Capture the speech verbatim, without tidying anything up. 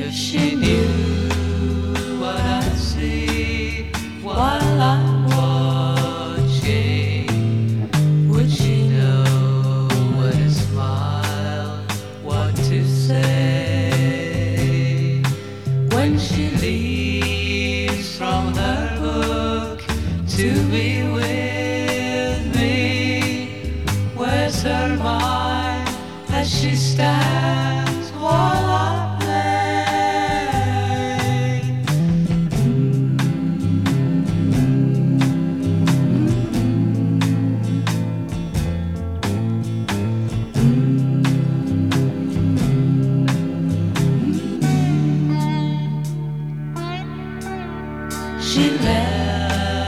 If she knew what I see while I'm watching, would she know what to smile, what to say? When she leaves from her book to be with me, where's her mind as she stands